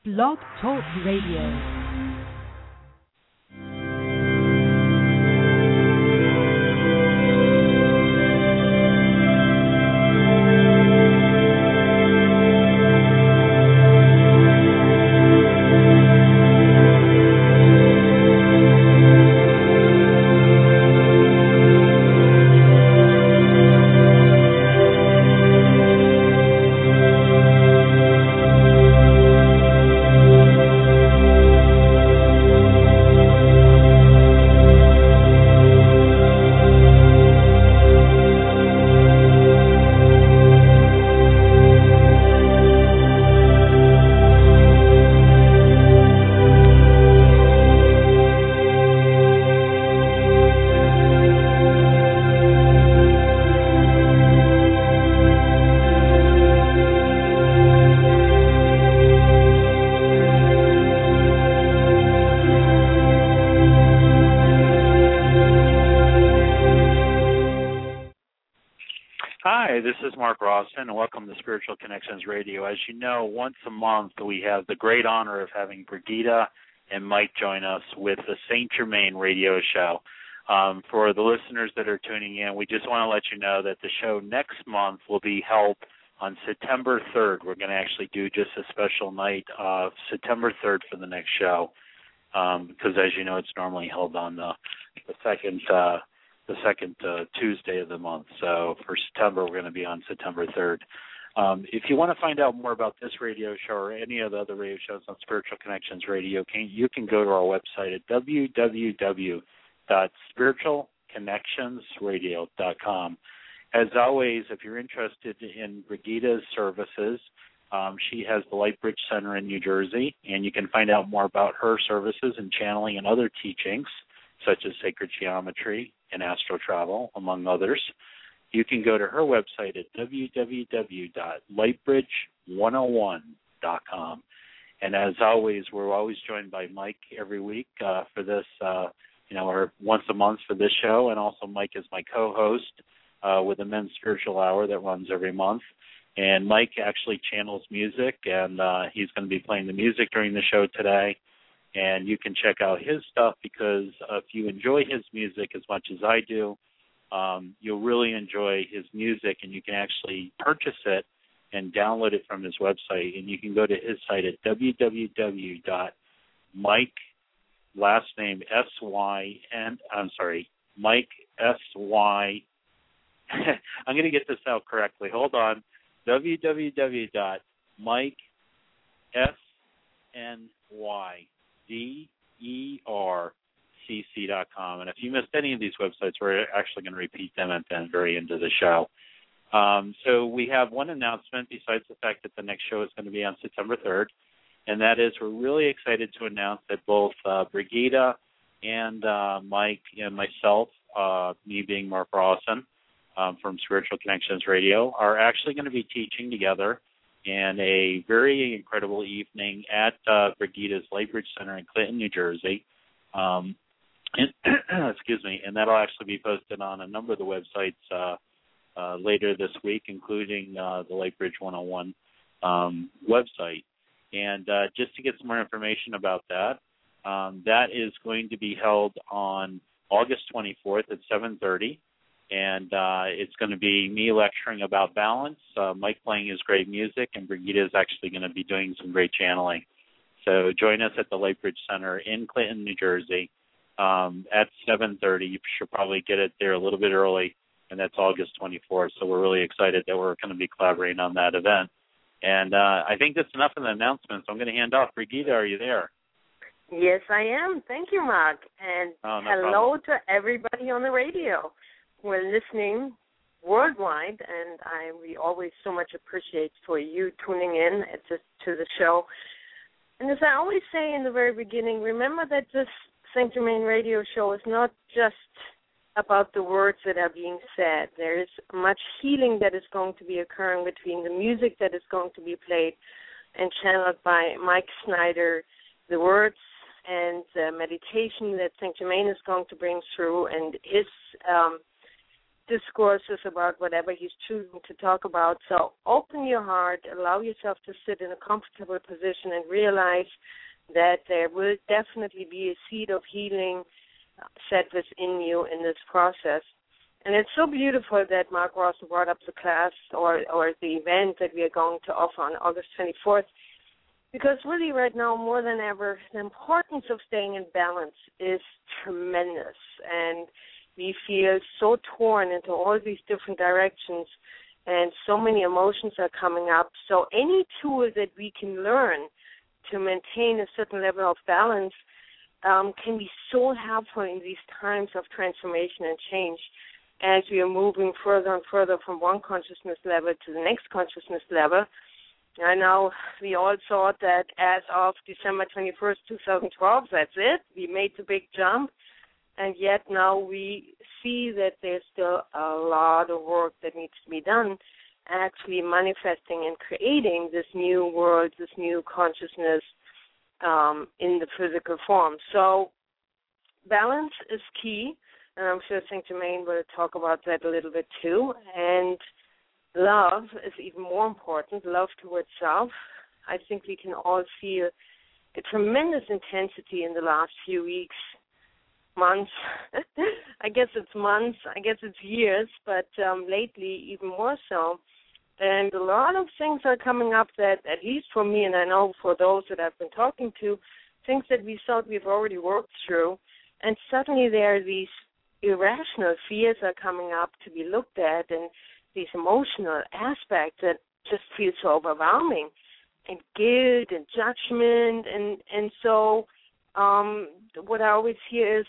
Blog Talk Radio. Hi, this is Mark Rawson, and welcome to Spiritual Connections Radio. As you know, once a month we have the great honor of having Brigida and Mike join us with the St. Germain radio show. For the listeners that are tuning in, we just want to let you know that the show next month will be held on September 3rd. We're going to actually do just a special night of September 3rd for the next show, because as you know, it's normally held on the second Tuesday of the month. So for September, we're going to be on September 3rd. If you want to find out more about this radio show or any of the other radio shows on Spiritual Connections Radio, you can go to our website at www.spiritualconnectionsradio.com. As always, if you're interested in Brigida's services, she has the Lightbridge Center in New Jersey, and you can find out more about her services and channeling and other teachings, such as sacred geometry and astral travel, among others. You can go to her website at www.lightbridge101.com. And as always, we're always joined by Mike every week for this, or once a month for this show, and also Mike is my co-host with the Men's Spiritual Hour that runs every month. And Mike actually channels music, and he's going to be playing the music during the show today. And you can check out his stuff, because if you enjoy his music as much as I do, you'll really enjoy his music, and you can actually purchase it and download it from his website. And you can go to his site at www.Mike, last name S-Y-N, I'm sorry, Mike S-Y, I'm going to get this out correctly. Hold on. www.MikeSNYDERCC.com. And if you missed any of these websites, we're actually going to repeat them at the very end of the show. So we have one announcement besides the fact that the next show is going to be on September 3rd, and that is we're really excited to announce that both Brigida and Mike and myself, me being Mark Rawson from Spiritual Connections Radio, are actually going to be teaching together in a very incredible evening at Brigida's Lightbridge Center in Clinton, New Jersey. Excuse me, and that'll actually be posted on a number of the websites later this week, including the Lightbridge 101 website. And just to get some more information about that, that is going to be held on August 24th at 7:30. And it's going to be me lecturing about balance, Mike playing his great music, and Brigida is actually going to be doing some great channeling. So join us at the Lightbridge Center in Clinton, New Jersey at 7:30. You should probably get it there a little bit early, and that's August 24th. So we're really excited that we're going to be collaborating on that event. And I think that's enough of the announcements. So I'm going to hand off. Brigida, are you there? Yes, I am. Thank you, Mark. And hello to everybody on the radio. We're listening worldwide, and we always so much appreciate for you tuning in to the show. And as I always say in the very beginning, remember that this St. Germain radio show is not just about the words that are being said. There is much healing that is going to be occurring between the music that is going to be played and channeled by Mike Snyder, the words and the meditation that St. Germain is going to bring through, and his discourses about whatever he's choosing to talk about. So open your heart, allow yourself to sit in a comfortable position and realize that there will definitely be a seed of healing set within you in this process. And it's so beautiful that Mark Rawson brought up the class or the event that we are going to offer on August 24th, because really right now more than ever, the importance of staying in balance is tremendous. And we feel so torn into all these different directions, and so many emotions are coming up. So any tool that we can learn to maintain a certain level of balance can be so helpful in these times of transformation and change as we are moving further and further from one consciousness level to the next consciousness level. I know we all thought that as of December 21st, 2012, that's it. We made the big jump, and yet now we see that there's still a lot of work that needs to be done, actually manifesting and creating this new world, this new consciousness in the physical form. So balance is key, and I'm sure St. Germain will talk about that a little bit too. And love is even more important, love towards self. I think we can all feel a tremendous intensity in the last few weeks, months. I guess it's months, I guess it's years, but lately even more so. And a lot of things are coming up that, at least for me, and I know for those that I've been talking to, things that we thought we've already worked through. And suddenly there are these irrational fears are coming up to be looked at, and these emotional aspects that just feel so overwhelming, and guilt and judgment. And so what I always hear is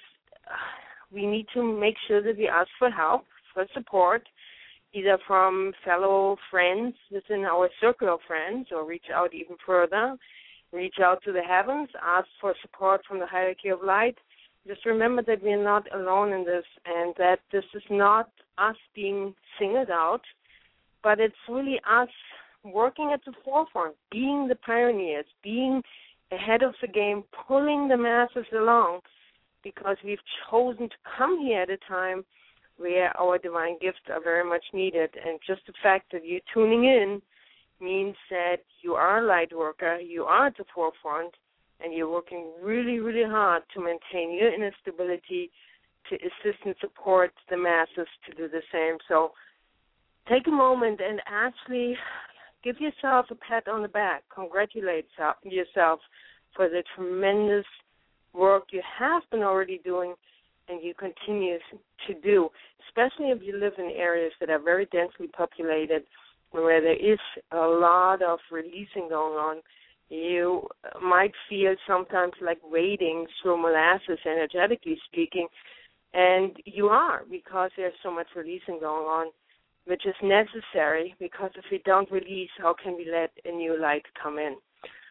we need to make sure that we ask for help, for support, either from fellow friends within our circle of friends, or reach out even further, reach out to the heavens, ask for support from the hierarchy of light. Just remember that we are not alone in this, and that this is not us being singled out, but it's really us working at the forefront, being the pioneers, being ahead of the game, pulling the masses along, because we've chosen to come here at a time where our divine gifts are very much needed. And just the fact that you're tuning in means that you are a light worker, you are at the forefront, and you're working really, really hard to maintain your inner stability, to assist and support the masses to do the same. So take a moment and actually give yourself a pat on the back. Congratulate yourself for the tremendous work you have been already doing and you continue to do, especially if you live in areas that are very densely populated, where there is a lot of releasing going on. You might feel sometimes like wading through molasses, energetically speaking, and you are, because there's so much releasing going on, which is necessary, because if we don't release, how can we let a new light come in?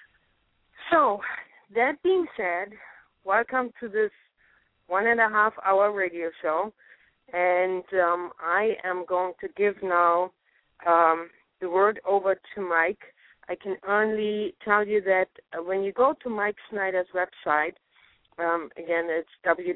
So, that being said, welcome to this 1.5-hour radio show, and I am going to give now the word over to Mike. I can only tell you that when you go to Mike Snyder's website, again, it's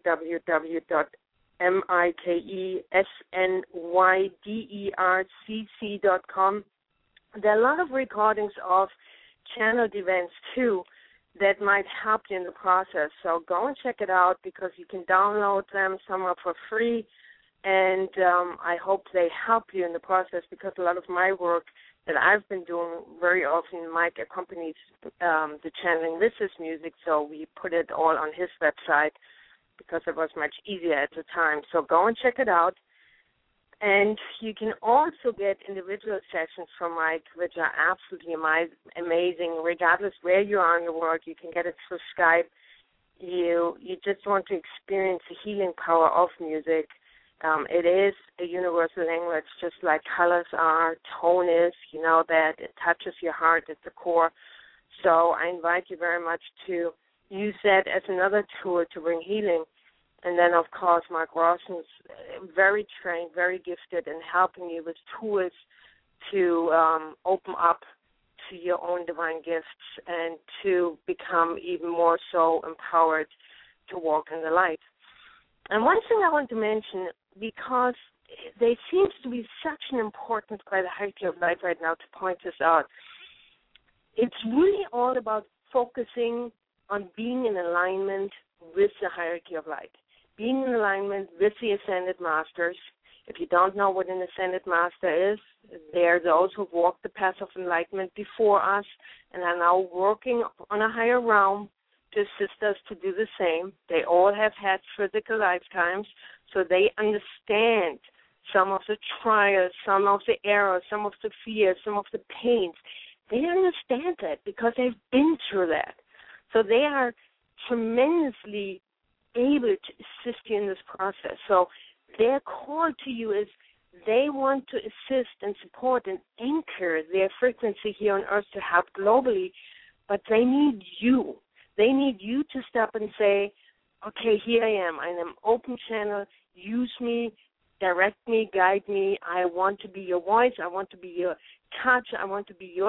www.mikesnydercc.com. There are a lot of recordings of channeled events, too, that might help you in the process. So go and check it out, because you can download them. Some are for free, and I hope they help you in the process, because a lot of my work that I've been doing very often, Mike accompanies the channeling with his music, so we put it all on his website because it was much easier at the time. So go and check it out. And you can also get individual sessions from Mike, which are absolutely amazing. Regardless where you are in the world, you can get it through Skype. You just want to experience the healing power of music. It is a universal language, just like colors are, tone is, you know that. It touches your heart at the core. So I invite you very much to use that as another tool to bring healing. And then, of course, Mark Rawson's very trained, very gifted in helping you with tools to open up to your own divine gifts and to become even more so empowered to walk in the light. And one thing I want to mention, because there seems to be such an importance by the hierarchy of light right now to point this out. It's really all about focusing on being in alignment with the hierarchy of light, being in alignment with the Ascended Masters. If you don't know what an Ascended Master is, they are those who walked the path of enlightenment before us and are now working on a higher realm to assist us to do the same. They all have had physical lifetimes, so they understand some of the trials, some of the errors, some of the fears, some of the pains. They understand that because they've been through that. So they are tremendously able to assist you in this process. So their call to you is they want to assist and support and anchor their frequency here on Earth to help globally, but they need you. They need you to step and say, okay, here I am. I'm an open channel. Use me, direct me, guide me. I want to be your voice. I want to be your touch. I want to be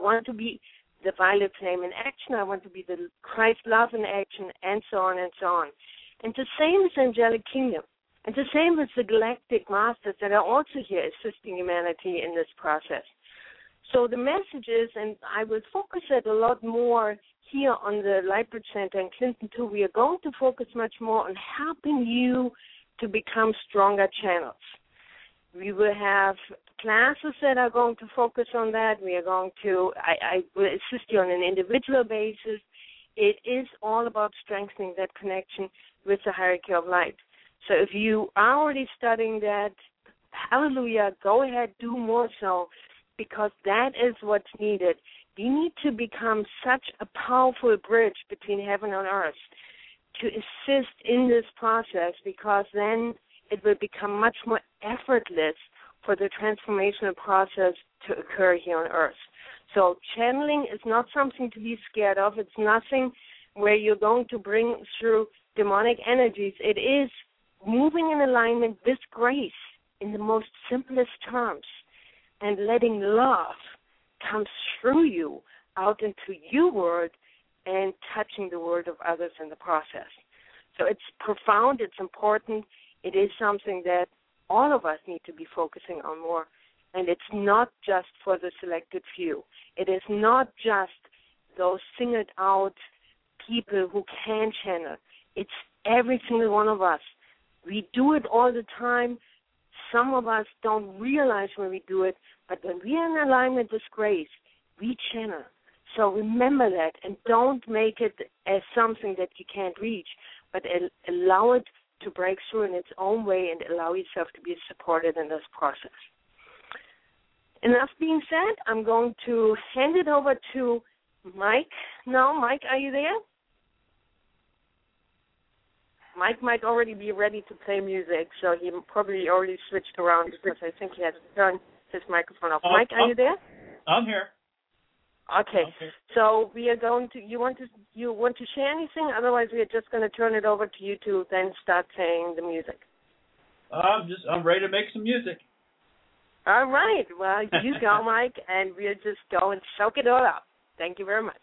the violet flame in action. I want to be the Christ love in action, and so on and so on. And the same is the angelic kingdom. And the same with the galactic masters that are also here assisting humanity in this process. So the message is, and I will focus it a lot more here on the Lightbridge Center in Clinton too, we are going to focus much more on helping you to become stronger channels. We will have classes that are going to focus on that. We are going to, I will assist you on an individual basis. It is all about strengthening that connection with the hierarchy of light. So if you are already studying that, hallelujah, go ahead, do more so, because that is what's needed. We need to become such a powerful bridge between heaven and earth to assist in this process, because then it will become much more effortless for the transformational process to occur here on earth. So channeling is not something to be scared of. It's nothing where you're going to bring through demonic energies. It is moving in alignment with grace in the most simplest terms and letting love come through you out into your world and touching the world of others in the process. So it's profound, it's important, it is something that all of us need to be focusing on more. And it's not just for the selected few. It is not just those singled out people who can channel. It's every single one of us. We do it all the time. Some of us don't realize when we do it, but when we are in alignment with grace, we channel. So remember that, and don't make it as something that you can't reach, but allow it to break through in its own way and allow yourself to be supported in this process. Enough being said, I'm going to hand it over to Mike. Now, Mike, are you there? Mike might already be ready to play music, so he probably already switched around because I think he had to turn his microphone off. Mike, are you there? I'm here. Okay. So we are going to. You want to share anything? Otherwise, we are just going to turn it over to you to then start playing the music. I'm ready to make some music. All right. Well, you go, Mike, and we'll just go and soak it all up. Thank you very much.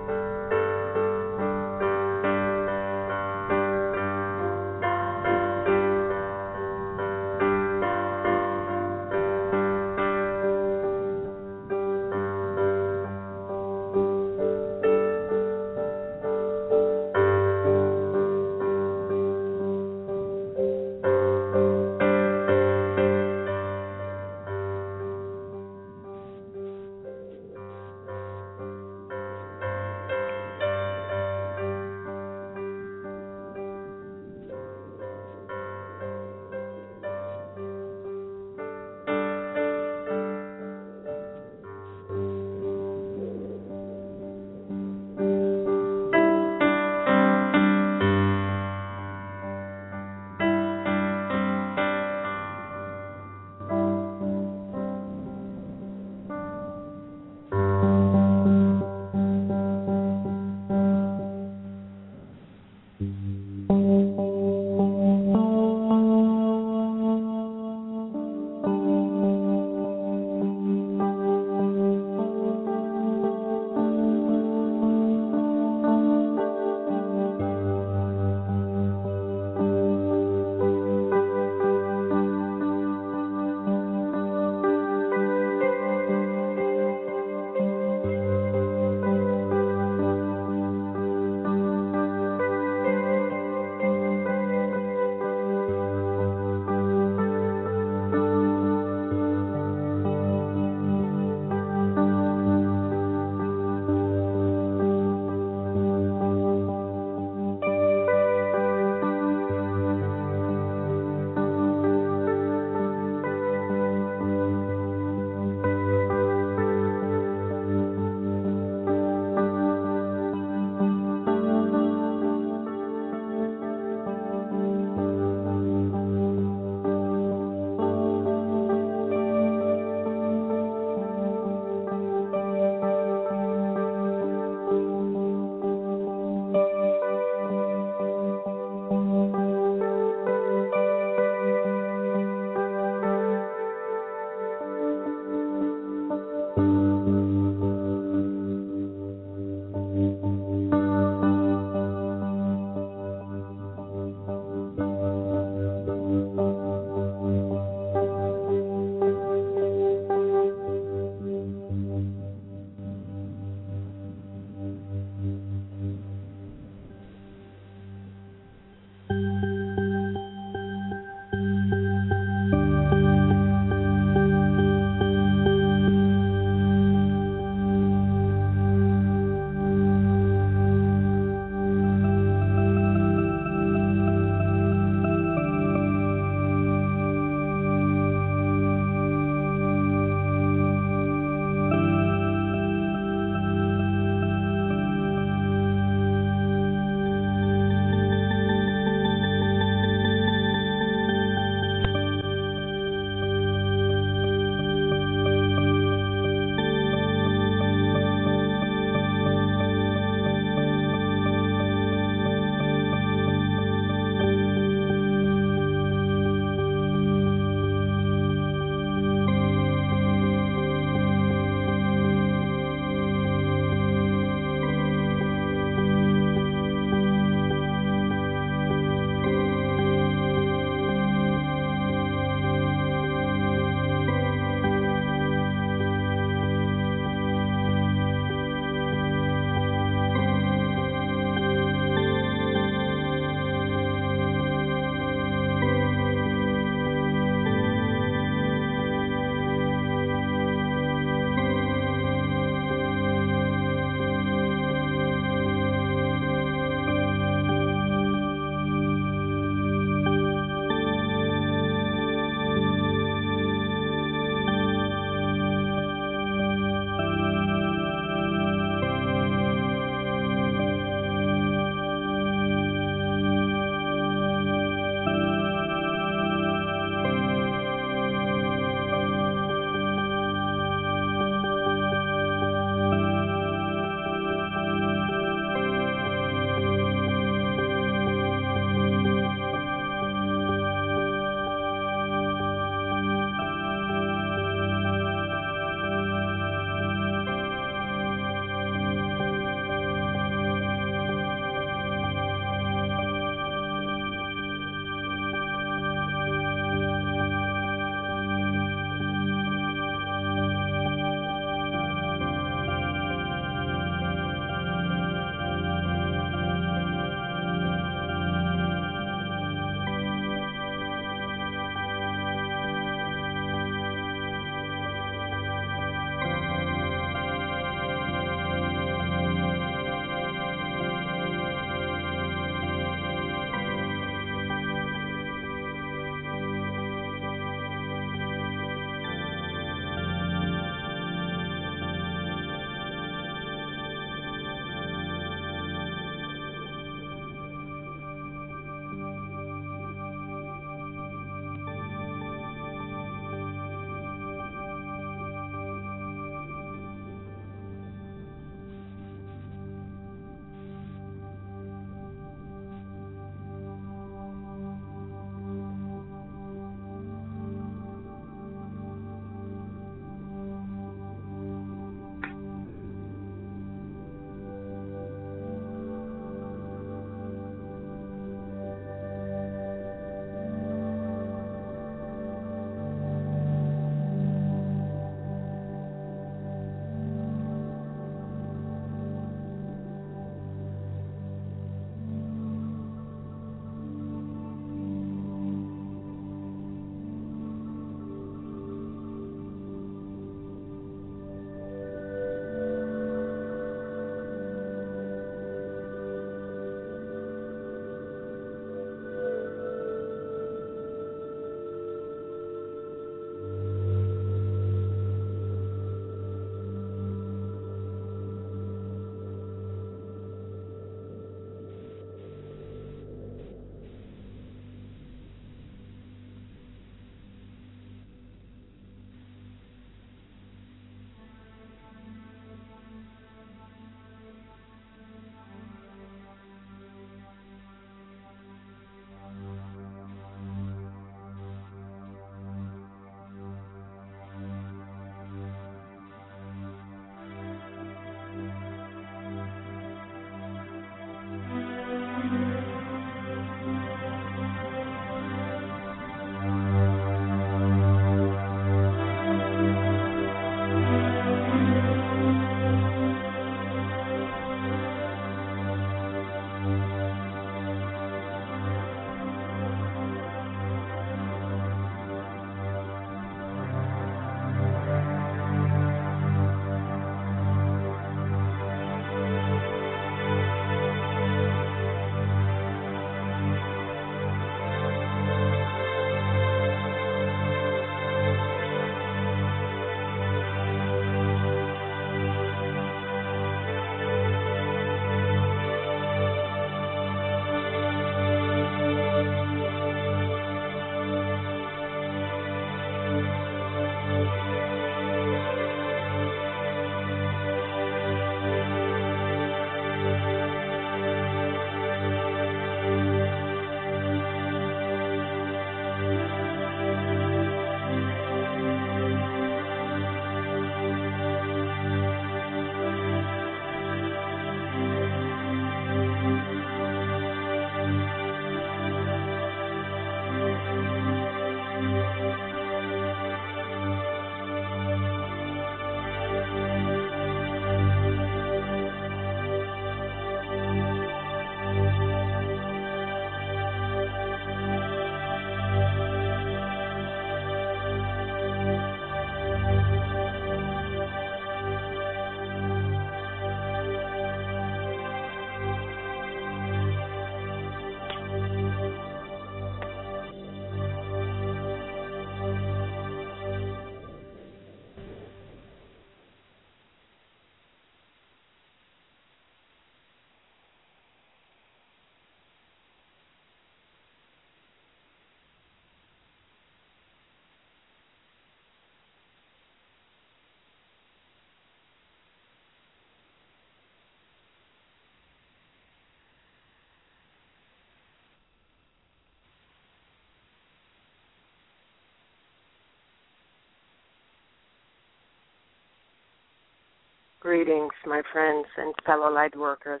Greetings, my friends and fellow light workers.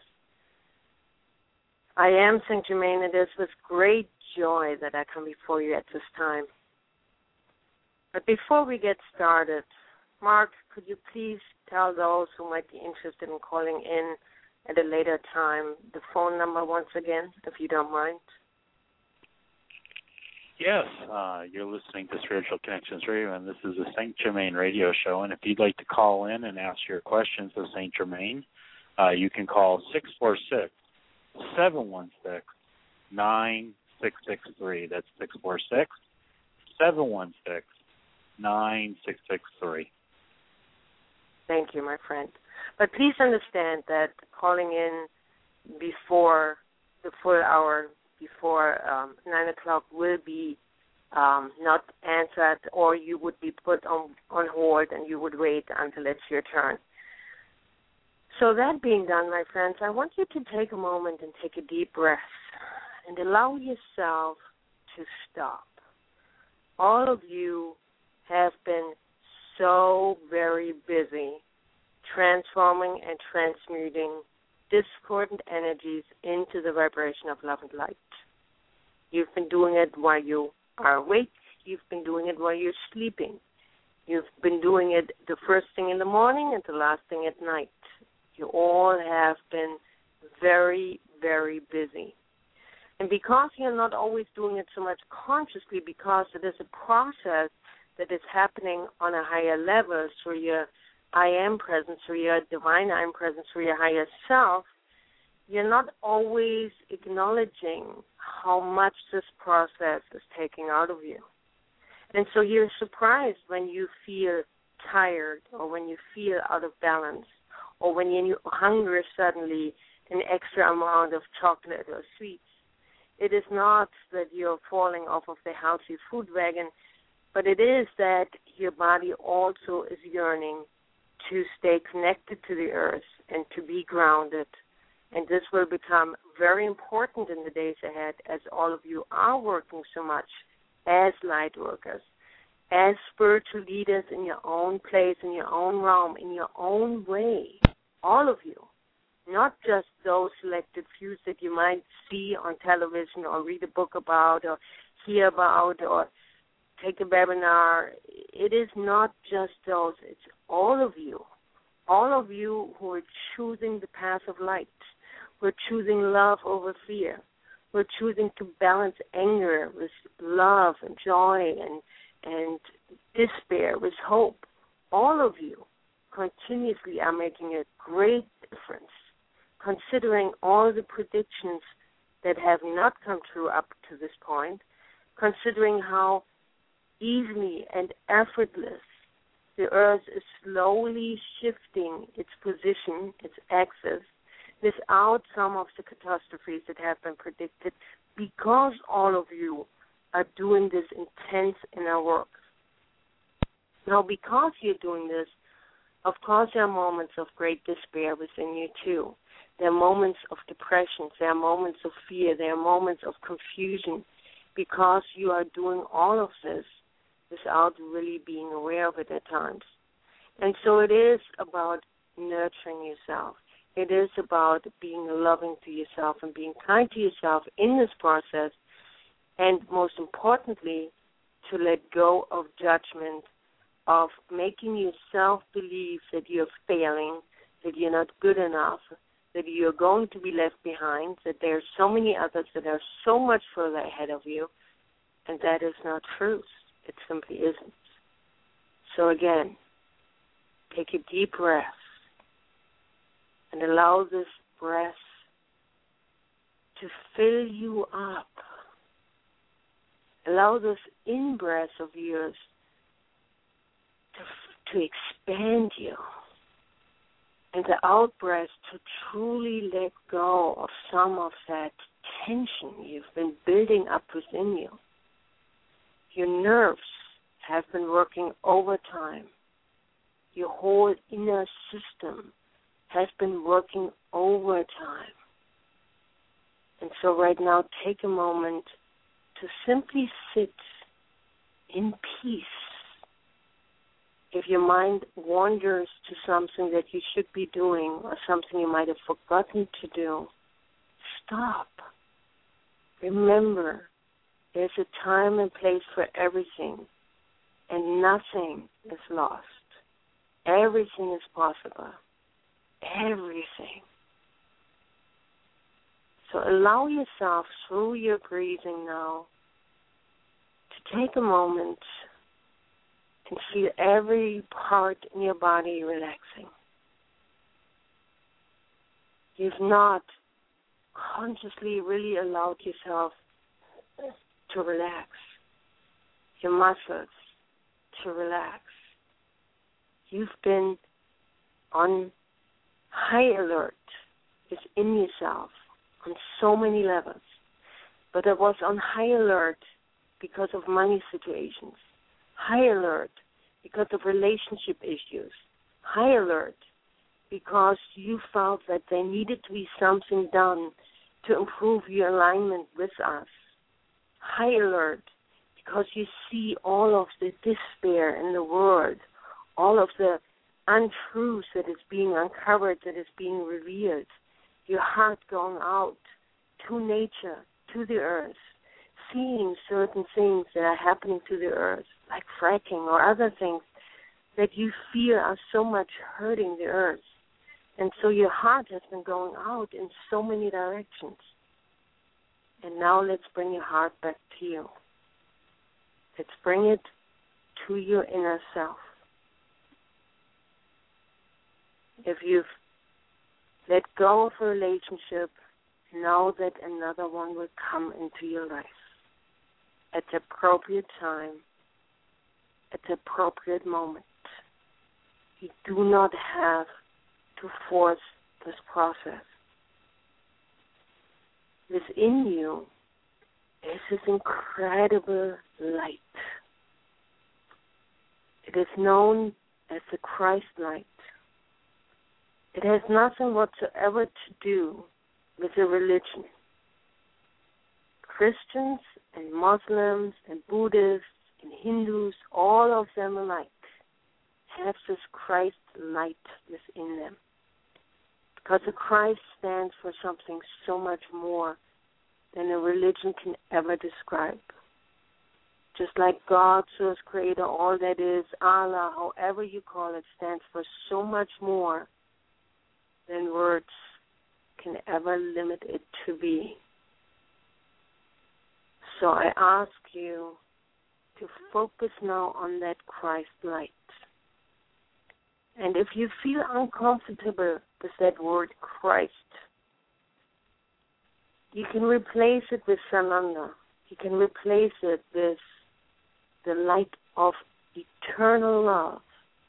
I am St. Germain. It is with great joy that I come before you at this time. But before we get started, Mark, could you please tell those who might be interested in calling in at a later time the phone number once again, if you don't mind? Yes, you're listening to Spiritual Connections Radio, and this is a St. Germain radio show. And if you'd like to call in and ask your questions of St. Germain, you can call 646-716-9663. That's 646-716-9663. Thank you, my friend. But please understand that calling in before the full hour, before 9 o'clock, will be not answered, or you would be put on hold and you would wait until it's your turn. So that being done, my friends, I want you to take a moment and take a deep breath and allow yourself to stop. All of you have been so very busy transforming and transmuting discordant energies into the vibration of love and light. You've been doing it while you are awake. You've been doing it while you're sleeping. You've been doing it the first thing in the morning and the last thing at night. You all have been very, very busy. And because you're not always doing it so much consciously, because it is a process that is happening on a higher level through your I am presence, through your divine I am presence, through your higher self, you're not always acknowledging how much this process is taking out of you. And so you're surprised when you feel tired, or when you feel out of balance, or when you hunger suddenly an extra amount of chocolate or sweets. It is not that you're falling off of the healthy food wagon, but it is that your body also is yearning to stay connected to the earth and to be grounded. And this will become very important in the days ahead, as all of you are working so much as light workers, as spiritual leaders in your own place, in your own realm, in your own way. All of you, not just those selected few that you might see on television or read a book about or hear about or take a webinar. It is not just those. It's all of you who are choosing the path of light. We're choosing love over fear. We're choosing to balance anger with love and joy and despair with hope. All of you continuously are making a great difference, considering all the predictions that have not come true up to this point, considering how easily and effortless the earth is slowly shifting its position, its axis, without some of the catastrophes that have been predicted, because all of you are doing this intense inner work. Now, because you're doing this, of course there are moments of great despair within you too. There are moments of depression, there are moments of fear, there are moments of confusion, because you are doing all of this without really being aware of it at times. And so it is about nurturing yourself. It is about being loving to yourself and being kind to yourself in this process, and most importantly, to let go of judgment, of making yourself believe that you're failing, that you're not good enough, that you're going to be left behind, that there are so many others that are so much further ahead of you, and that is not truth. It simply isn't. So again, take a deep breath and allow this breath to fill you up. Allow this in-breath of yours to expand you, and the out-breath to truly let go of some of that tension you've been building up within you. Your nerves have been working overtime. Your whole inner system has been working overtime. And so right now, take a moment to simply sit in peace If your mind wanders to something that you should be doing or something you might have forgotten to do, stop. Remember, there's a time and place for everything, and nothing is lost. Everything is possible. Everything. So allow yourself through your breathing now to take a moment and feel every part in your body relaxing. You've not consciously really allowed yourself to relax, your muscles to relax. You've been on high alert within yourself on so many levels. But I was on high alert because of money situations, high alert because of relationship issues, high alert because you felt that there needed to be something done to improve your alignment with us, high alert because you see all of the despair in the world, all of the untruths that is being uncovered, that is being revealed, your heart going out to nature, to the earth, seeing certain things that are happening to the earth, like fracking or other things that you feel are so much hurting the earth. And so your heart has been going out in so many directions. And now let's bring your heart back to you. Let's bring it to your inner self. If you've let go of a relationship, know that another one will come into your life at the appropriate time, at the appropriate moment. You do not have to force this process. Within you is this incredible light. It is known as the Christ light. It has nothing whatsoever to do with a religion. Christians and Muslims and Buddhists and Hindus, all of them alike, have this Christ light within them. Because the Christ stands for something so much more than a religion can ever describe. Just like God, source, creator, all that is, Allah, however you call it, stands for so much more than words can ever limit it to be. So I ask you to focus now on that Christ light. And if you feel uncomfortable with that word Christ, you can replace it with Sananda. You can replace it with the light of eternal love,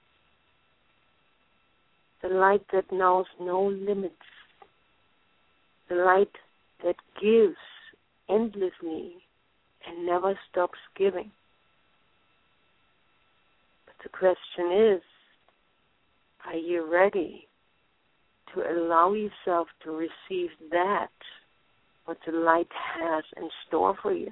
the light that knows no limits, the light that gives endlessly and never stops giving. But the question is, are you ready to allow yourself to receive that, what the light has in store for you?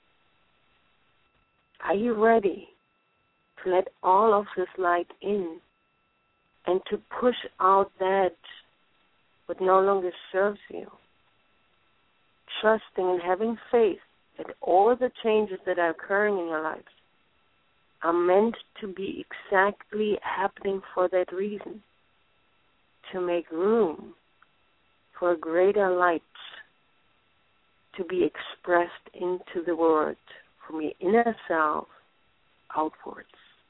Are you ready to let all of this light in and to push out that what no longer serves you? Trusting and having faith that all the changes that are occurring in your life are meant to be exactly happening for that reason, to make room for a greater light to be expressed into the world from your inner self outwards.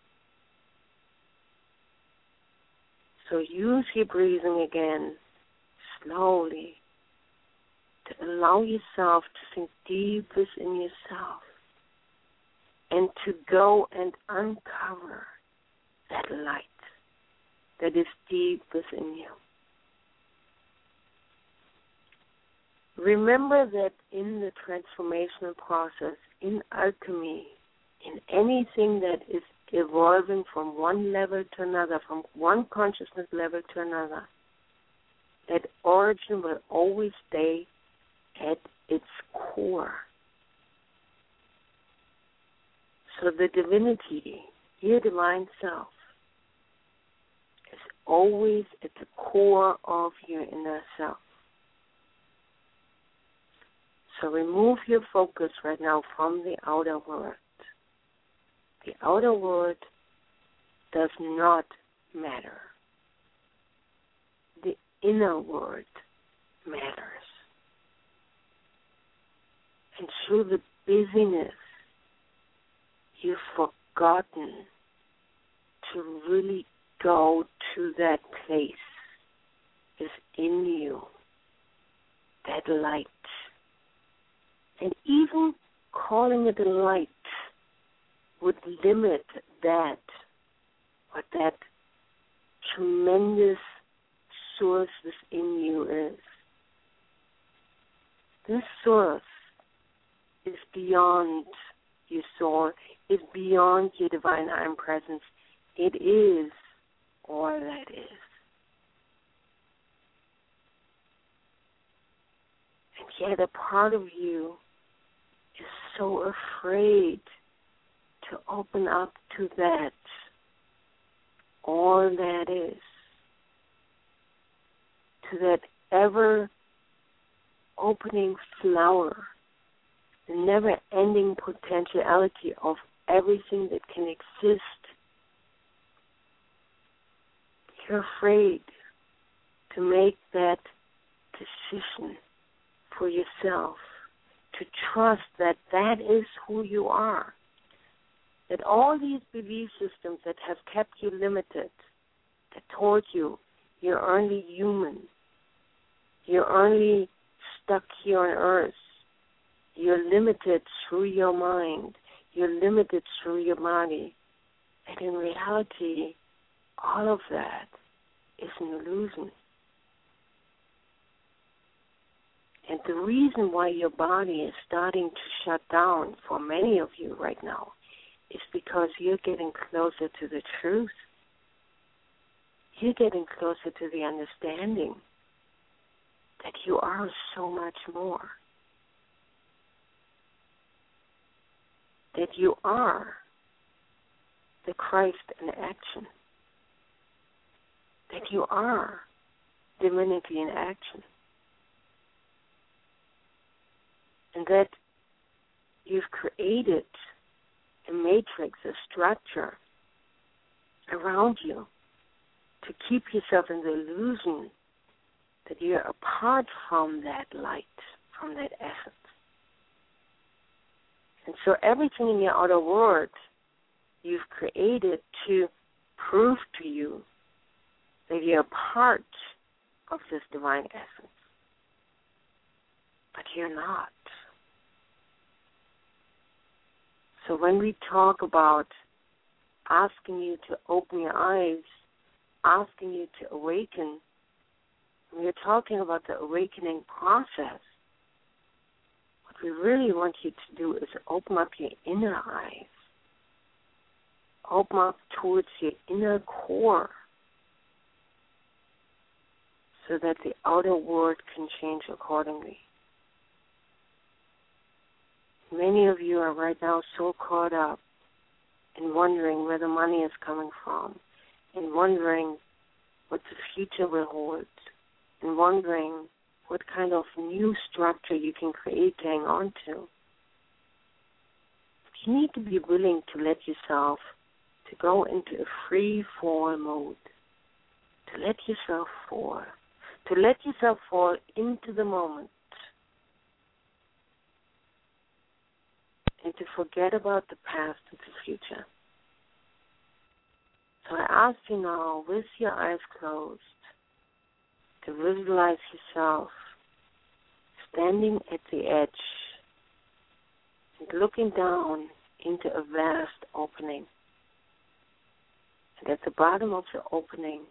So use your breathing again, slowly, to allow yourself to sink deep within yourself and to go and uncover that light that is deep within you. Remember that in the transformational process, in alchemy, in anything that is evolving from one level to another, from one consciousness level to another, that origin will always stay at its core. So the divinity, your divine self, always at the core of your inner self. So remove your focus right now from the outer world. The outer world does not matter. The inner world matters. And through the busyness, you've forgotten to really go to that place within you, that light. And even calling it a light would limit that, what that tremendous source within you is. This source is beyond your soul, is beyond your divine I Am presence. It is all that is. And yet a part of you is so afraid to open up to that, all that is, to that ever-opening flower, the never-ending potentiality of everything that can exist. You're afraid to make that decision for yourself, to trust that that is who you are, that all these belief systems that have kept you limited, that told you you're only human, you're only stuck here on earth, you're limited through your mind, you're limited through your body, and in reality, all of that is an illusion. And the reason why your body is starting to shut down for many of you right now is because you're getting closer to the truth. You're getting closer to the understanding that you are so much more. That you are the Christ in action. That you are divinity in action. And that you've created a matrix, a structure around you to keep yourself in the illusion that you're apart from that light, from that essence. And so everything in your outer world you've created to prove to you that you're a part of this divine essence. But you're not. So when we talk about asking you to open your eyes, asking you to awaken, we're talking about the awakening process. What we really want you to do is open up your inner eyes. Open up towards your inner core so that the outer world can change accordingly. Many of you are right now so caught up in wondering where the money is coming from, and wondering what the future will hold, and wondering what kind of new structure you can create to hang on to. You need to be willing to let yourself to go into a free fall mode, to let yourself fall into the moment, and to forget about the past and the future. So I ask you now, with your eyes closed, to visualize yourself standing at the edge and looking down into a vast opening. And at the bottom of the opening,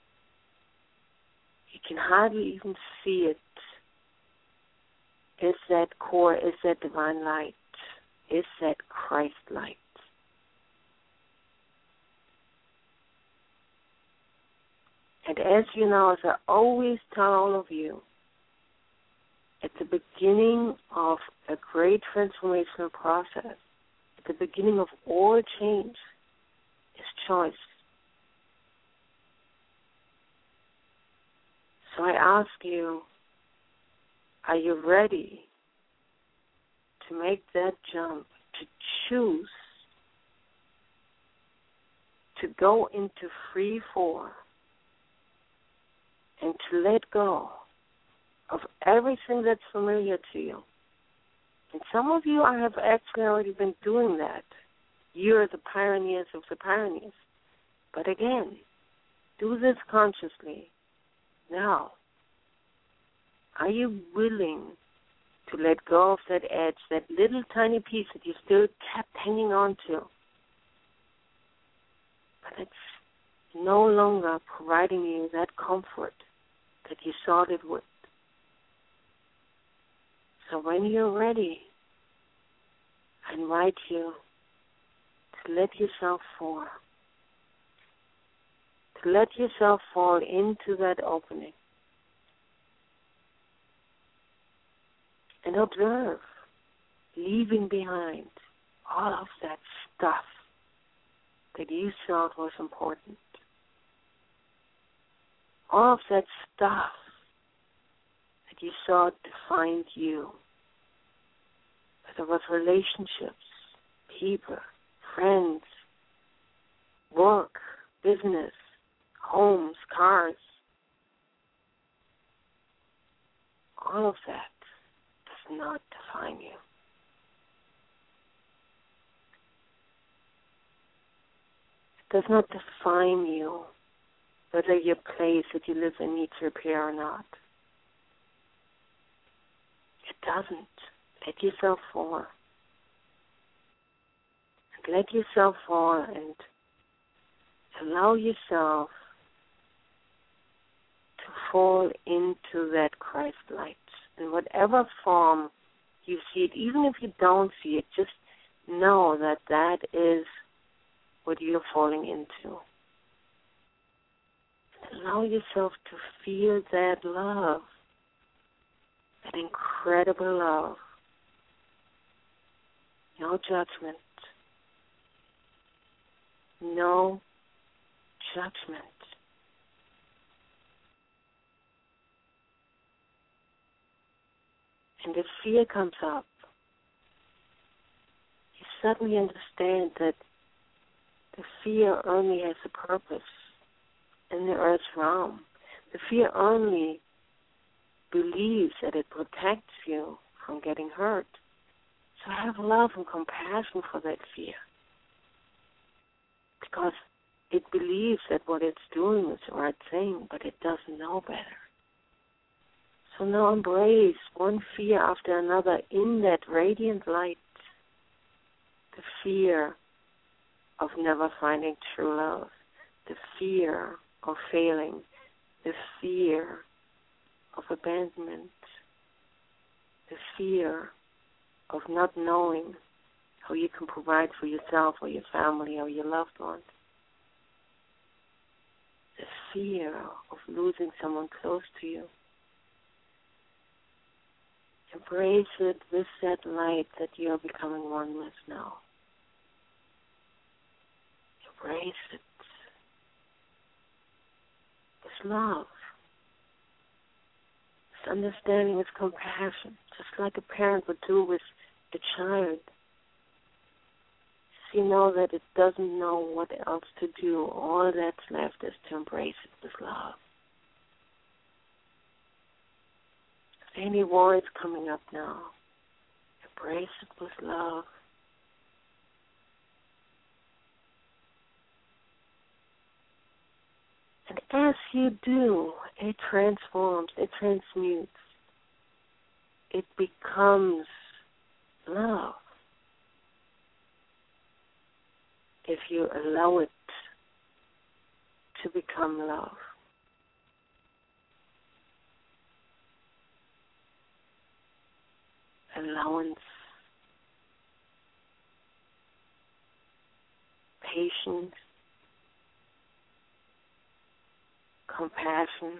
you can hardly even see it. Is that core, is that divine light, is that Christ light. And as you know, as I always tell all of you, at the beginning of a great transformational process, at the beginning of all change, is choice. So I ask you, are you ready to make that jump, to choose to go into free fall and to let go of everything that's familiar to you? And some of you, I have actually already been doing that. You're the pioneers of the pioneers. But again, do this consciously. Now, are you willing to let go of that edge, that little tiny piece that you still kept hanging on to? But it's no longer providing you that comfort that you thought it would. So when you're ready, I invite you to let yourself fall. To let yourself fall into that opening. And observe, leaving behind all of that stuff that you thought was important. All of that stuff that you thought defined you. Whether it was relationships, people, friends, work, business, homes, cars. All of that does not define you. It does not define you whether your place that you live in needs repair or not. It doesn't. Let yourself fall. And let yourself fall and allow yourself to fall into that Christ light. In whatever form you see it, even if you don't see it, just know that that is what you're falling into. And allow yourself to feel that love, that incredible love. No judgment. No judgment. And if fear comes up, you suddenly understand that the fear only has a purpose in the earth's realm. The fear only believes that it protects you from getting hurt. So have love and compassion for that fear. Because it believes that what it's doing is the right thing, but it doesn't know better. So now embrace one fear after another in that radiant light. The fear of never finding true love. The fear of failing. The fear of abandonment. The fear of not knowing how you can provide for yourself or your family or your loved ones. The fear of losing someone close to you. Embrace it with that light that you are becoming one with now. Embrace it with love, with understanding, with compassion, just like a parent would do with a child. So you know that it doesn't know what else to do. All that's left is to embrace it with love. If any worries coming up now, embrace it with love. And as you do, it transforms, it transmutes. It becomes love. If you allow it to become love. Allowance, patience, compassion,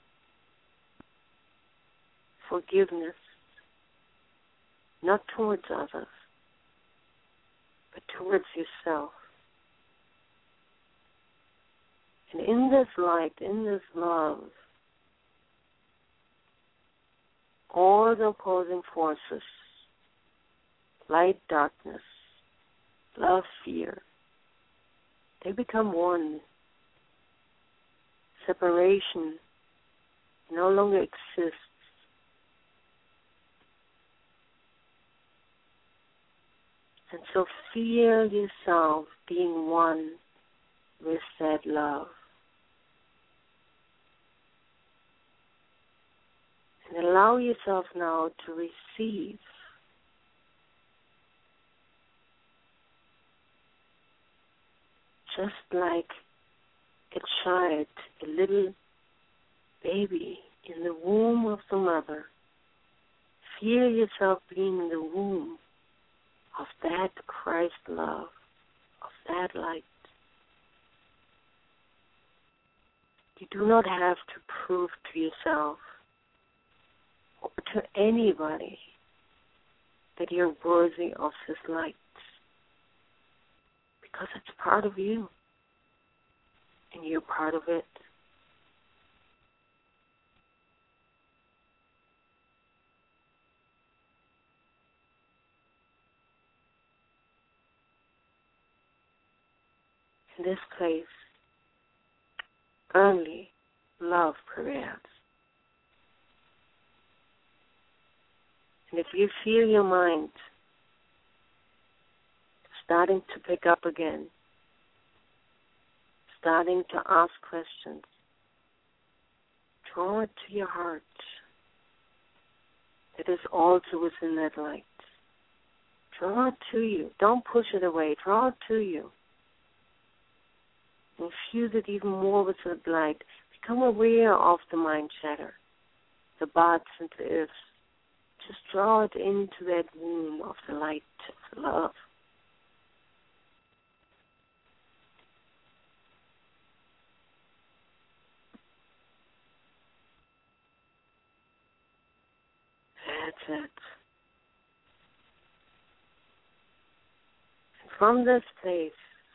forgiveness, not towards others, but towards yourself. And in this light, in this love, all the opposing forces, light, darkness, love, fear, they become one. Separation no longer exists. And so feel yourself being one with that love. And allow yourself now to receive just like a child, a little baby in the womb of the mother. Feel yourself being in the womb of that Christ love, of that light. You do not have to prove to yourself or to anybody that you're worthy of His light, because it's part of you, and you're part of it. In this place, only love prevails. And if you feel your mind starting to pick up again, starting to ask questions, draw it to your heart. It is also within that light. Draw it to you. Don't push it away. Draw it to you. Infuse it even more with the light. Become aware of the mind chatter, the buts and the ifs. Just draw it into that womb of the light, of the love. That's it. And from this place,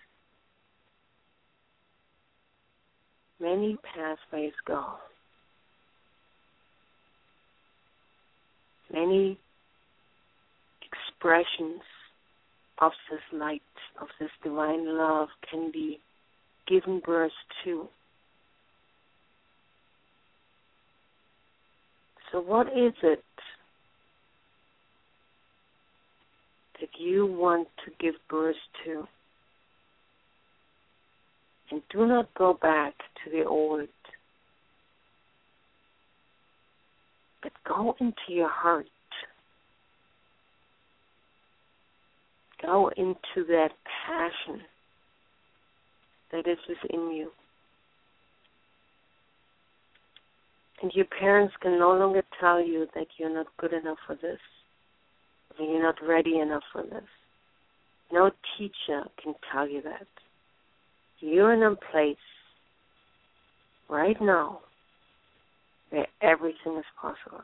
many pathways go. Many expressions of this light, of this divine love can be given birth to. So what is it that you want to give birth to? And do not go back to the old, but go into your heart. Go into that passion that is within you. And your parents can no longer tell you that you're not good enough for this, or you're not ready enough for this. No teacher can tell you that. You're in a place right now where everything is possible.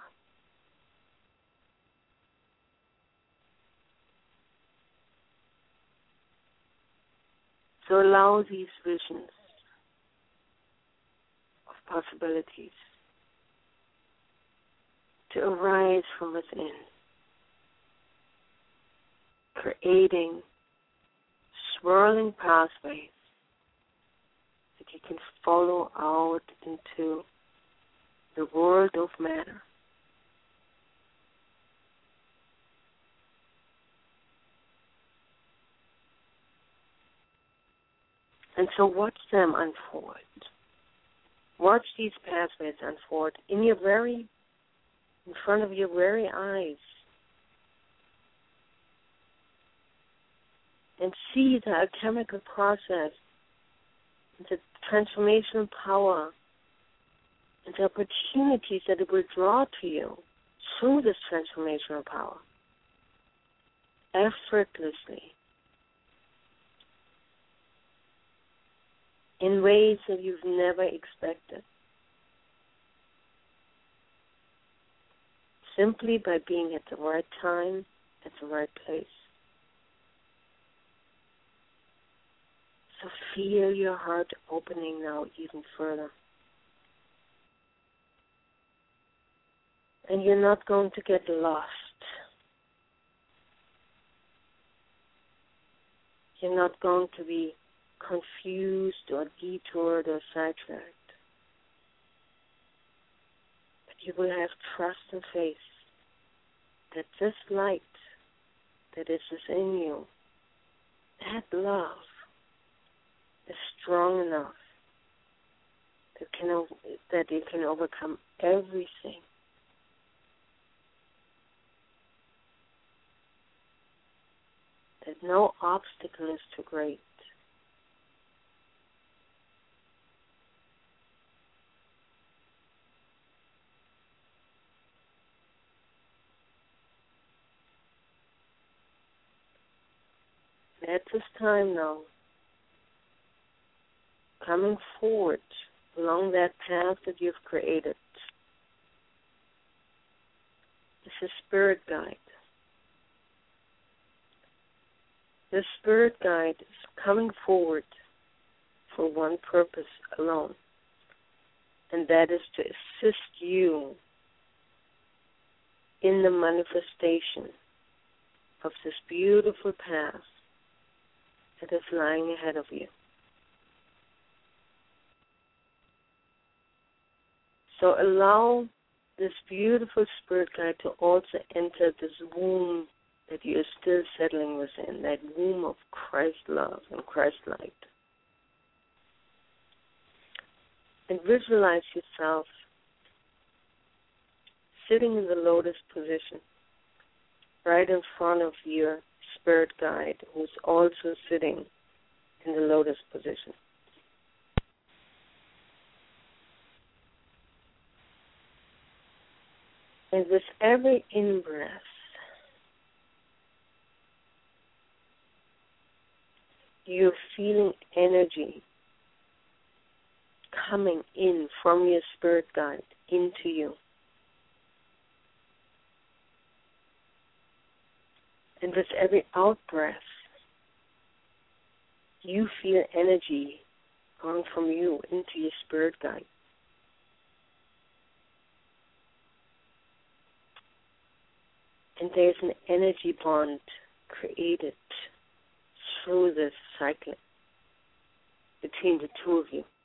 So allow these visions of possibilities to arise from within, creating swirling pathways that you can follow out into the world of matter. And so watch them unfold. Watch these pathways unfold in front of your very eyes. And see the alchemical process, the transformational power, and the opportunities that it will draw to you through this transformational power, effortlessly, in ways that you've never expected, simply by being at the right time, at the right place. So feel your heart opening now even further. And you're not going to get lost. You're not going to be confused or detoured or sidetracked. But you will have trust and faith that this light that is within you, that love, is strong enough that it can overcome everything. That no obstacle is too great. At this time now, coming forward along that path that you've created, is a spirit guide. This spirit guide is coming forward for one purpose alone, and that is to assist you in the manifestation of this beautiful path that is lying ahead of you. So allow this beautiful spirit guide to also enter this womb that you are still settling within, that womb of Christ love and Christ light. And visualize yourself sitting in the lotus position, right in front of your spirit guide, who's also sitting in the lotus position. And with every in-breath, you're feeling energy coming in from your spirit guide into you. And with every out-breath, you feel energy going from you into your spirit guide. And there's an energy bond created through this cycle between the two of you.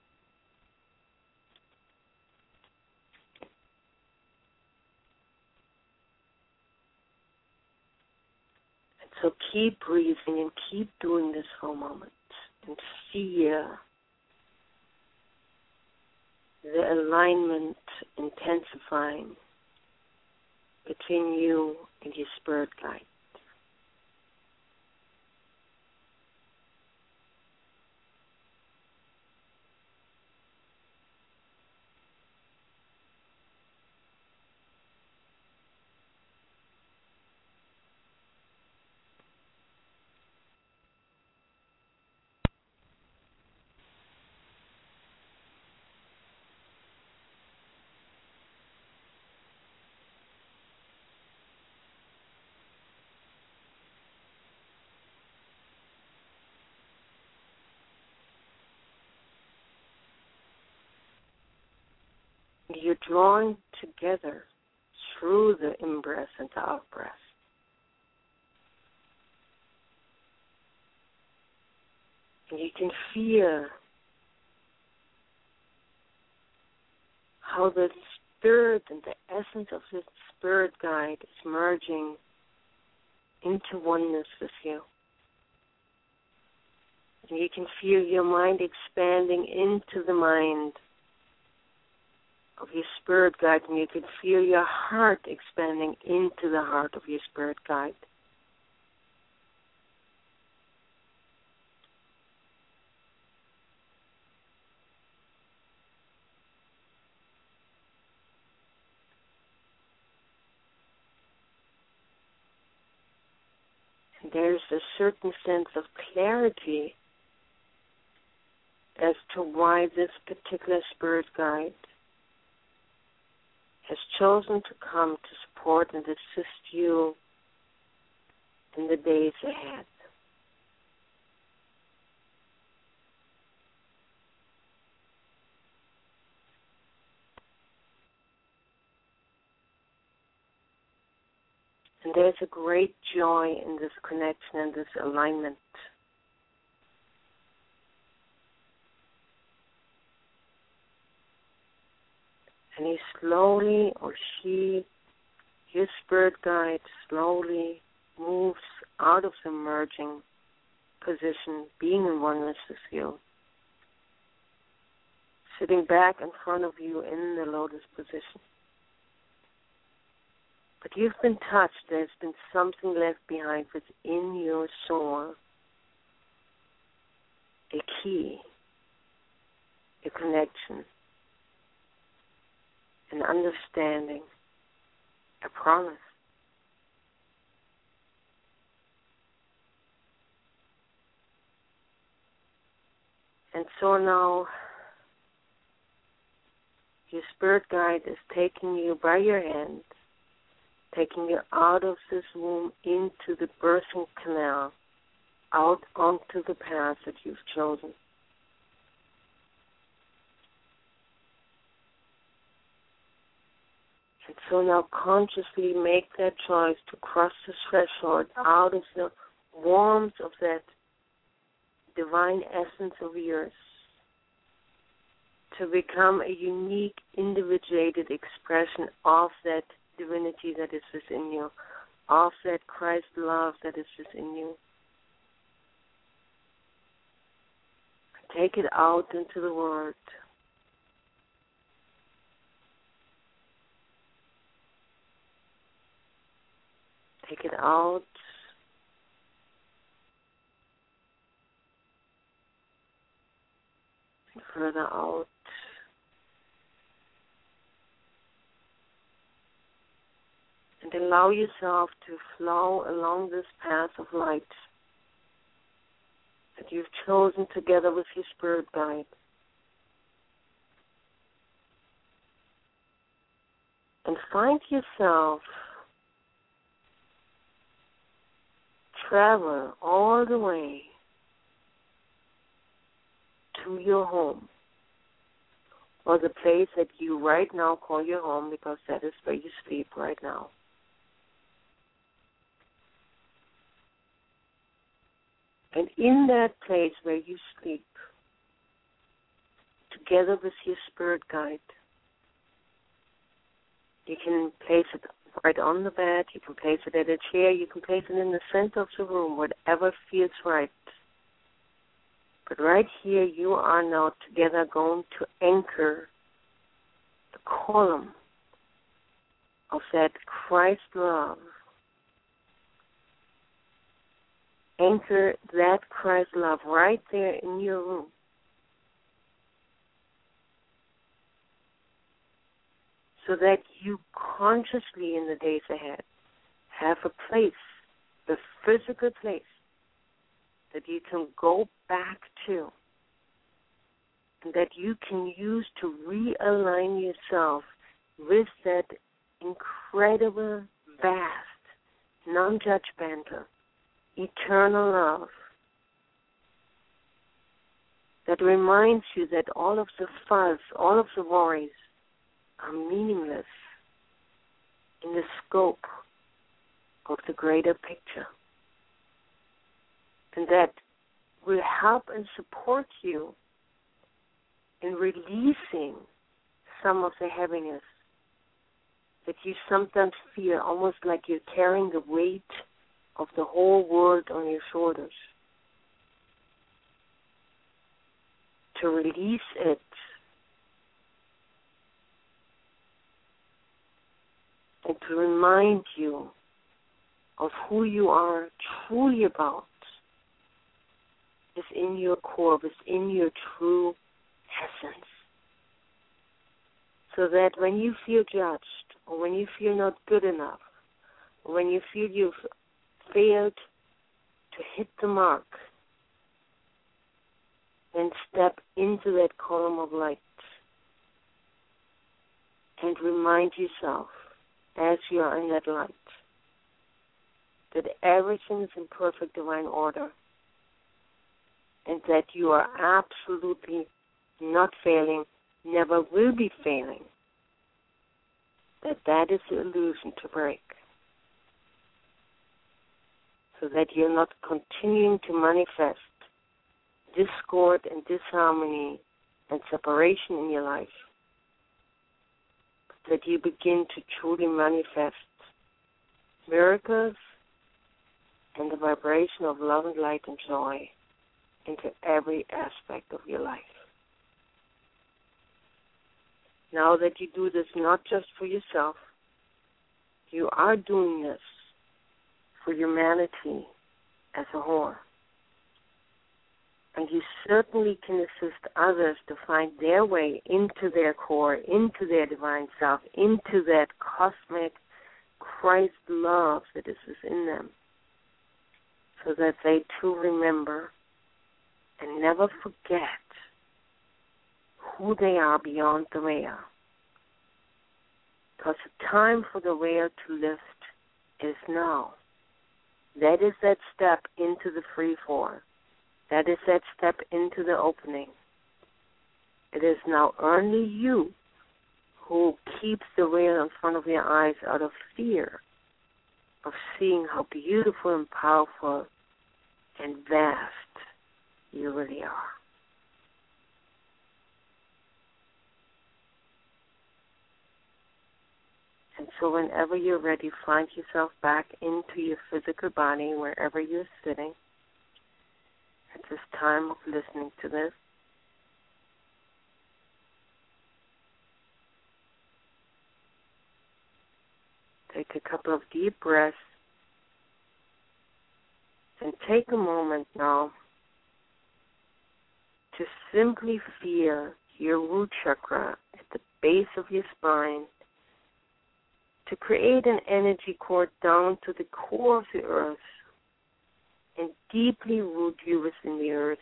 And so keep breathing and keep doing this for a moment and feel the alignment intensifying between you and your spirit guide. You're drawing together through the in-breath and the out-breath. And you can feel how the spirit and the essence of this spirit guide is merging into oneness with you. And you can feel your mind expanding into the mind of your spirit guide, and you can feel your heart expanding into the heart of your spirit guide. And there's a certain sense of clarity as to why this particular spirit guide has chosen to come to support and assist you in the days ahead. And there's a great joy in this connection and this alignment. And he slowly, or she, your spirit guide, slowly moves out of the merging position, being in oneness with you, sitting back in front of you in the lotus position. But you've been touched. There's been something left behind within your soul, a key, a connection, an understanding, a promise. And so now your spirit guide is taking you by your hand, taking you out of this womb into the birthing canal, out onto the path that you've chosen. And so now consciously make that choice to cross the threshold out of the warmth of that divine essence of yours, to become a unique, individuated expression of that divinity that is within you, of that Christ love that is within you. Take it out into the world. Take it out. And further out. And allow yourself to flow along this path of light that you've chosen together with your spirit guide. And find yourself travel all the way to your home, or the place that you right now call your home, because that is where you sleep right now. And in that place where you sleep, together with your spirit guide, you can place it right on the bed, you can place it at a chair, you can place it in the center of the room, whatever feels right. But right here, you are now together going to anchor the column of that Christ love. Anchor that Christ love right there in your room. So that you consciously in the days ahead have a place, the physical place, that you can go back to and that you can use to realign yourself with that incredible, vast, non-judgmental, eternal love that reminds you that all of the fuss, all of the worries are meaningless in the scope of the greater picture. And that will help and support you in releasing some of the heaviness that you sometimes feel, almost like you're carrying the weight of the whole world on your shoulders. To release it and to remind you of who you are truly about within your core, within your true essence. So that when you feel judged, or when you feel not good enough, or when you feel you've failed to hit the mark, then step into that column of light and remind yourself, as you are in that light, that everything is in perfect divine order and that you are absolutely not failing, never will be failing, that is the illusion to break. so that you're not continuing to manifest discord and disharmony and separation in your life, but that you begin to truly manifest miracles and the vibration of love and light and joy into every aspect of your life. Now that you do this not just for yourself, you are doing this for humanity as a whole. And you certainly can assist others to find their way into their core, into their divine self, into that cosmic Christ love that is within them, so that they too remember and never forget who they are beyond the veil. Because the time for the veil to lift is now. That is that step into the free fall. That is that step into the opening. It is now only you who keeps the veil in front of your eyes out of fear of seeing how beautiful and powerful and vast you really are. And so whenever you're ready, find yourself back into your physical body, wherever you're sitting, at this time of listening to this. Take a couple of deep breaths and take a moment now to simply feel your root chakra at the base of your spine, to create an energy cord down to the core of the earth and deeply root you within the earth.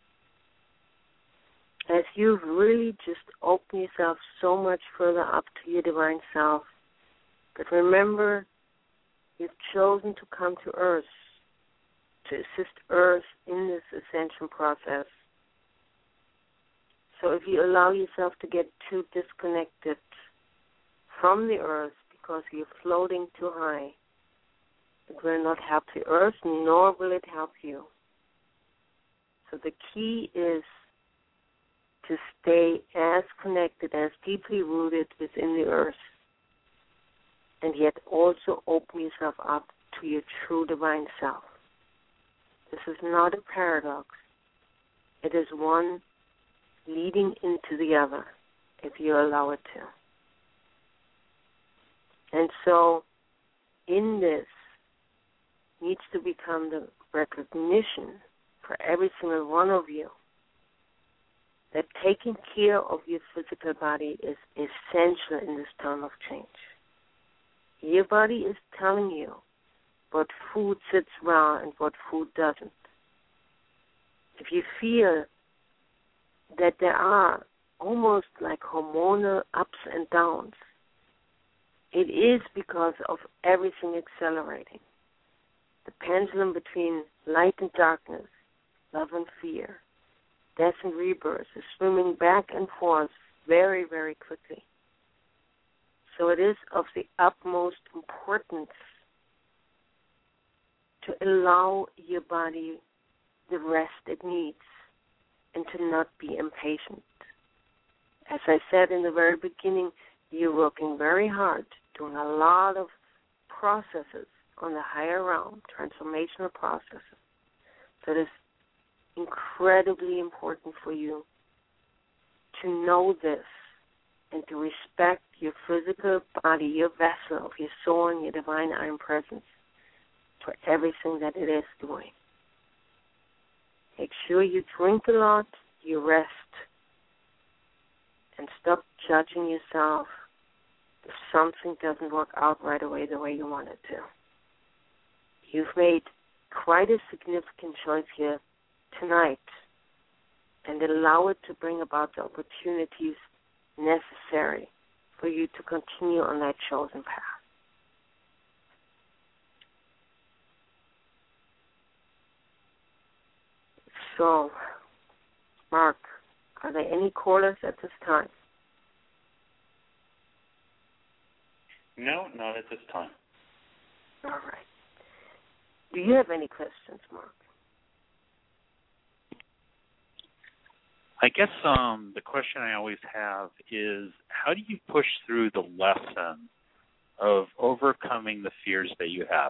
As you've really just opened yourself so much further up to your divine self. But remember, you've chosen to come to earth, to assist earth in this ascension process. So if you allow yourself to get too disconnected from the earth because you're floating too high, it will not help the earth, nor will it help you. So the key is to stay as connected, as deeply rooted within the earth, and yet also open yourself up to your true divine self. This is not a paradox. It is one leading into the other, if you allow it to. And so, in this, needs to become the recognition for every single one of you that taking care of your physical body is essential in this time of change. Your body is telling you what food sits well and what food doesn't. If you feel that there are almost like hormonal ups and downs, it is because of everything accelerating. The pendulum between light and darkness, love and fear, death and rebirth is swimming back and forth very, very quickly. So it is of the utmost importance to allow your body the rest it needs and to not be impatient. As I said in the very beginning, you're working very hard, doing a lot of processes on the higher realm, transformational processes. So it is incredibly important for you to know this and to respect your physical body, your vessel of your soul and your divine I Am presence for everything that it is doing. Make sure you drink a lot, you rest, and stop judging yourself if something doesn't work out right away the way you want it to. You've made quite a significant choice here tonight, and allow it to bring about the opportunities necessary for you to continue on that chosen path. So, Mark, are there any callers at this time? No, not at this time. All right. Do you have any questions, Mark? I guess the question I always have is, how do you push through the lesson of overcoming the fears that you have?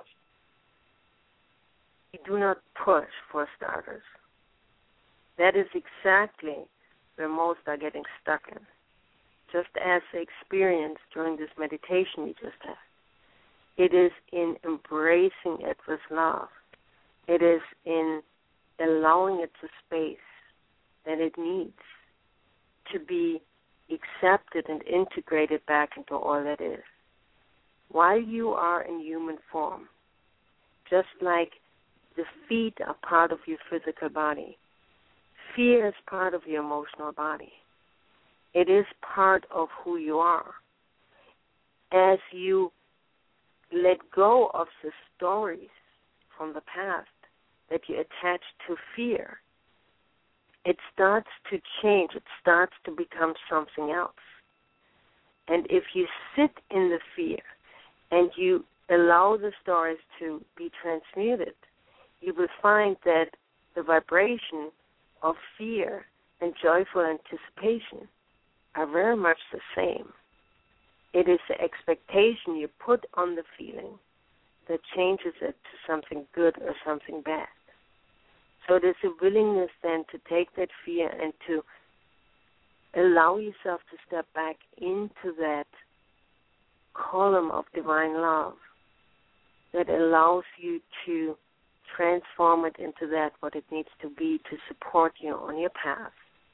You do not push, for starters. That is exactly where most are getting stuck in. Just as the experience during this meditation you just had. It is in embracing it with love. It is in allowing it the space that it needs to be accepted and integrated back into all that is. While you are in human form, just like the feet are part of your physical body, fear is part of your emotional body. It is part of who you are. As you let go of the stories from the past that you attach to fear, it starts to change. It starts to become something else. And if you sit in the fear and you allow the stories to be transmuted, you will find that the vibration of fear and joyful anticipation are very much the same. It is the expectation you put on the feeling that changes it to something good or something bad. So there's a willingness then to take that fear and to allow yourself to step back into that column of divine love that allows you to transform it into that what it needs to be to support you on your path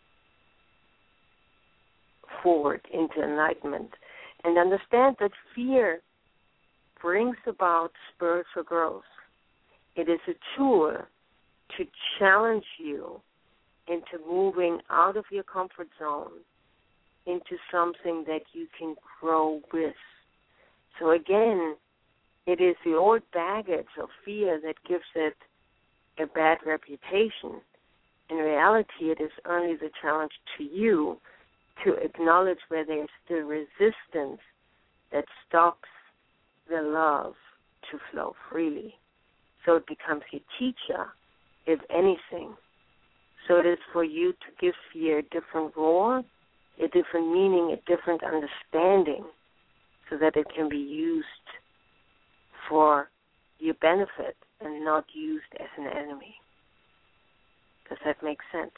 forward into enlightenment. And understand that fear brings about spiritual growth. It is a tool to challenge you into moving out of your comfort zone into something that you can grow with. So again, it is the old baggage of fear that gives it a bad reputation. In reality, it is only the challenge to you to acknowledge where there is still resistance that stops the love to flow freely. So it becomes your teacher, if anything. So it is for you to give fear a different role, a different meaning, a different understanding, so that it can be used for your benefit and not used as an enemy. Does that make sense?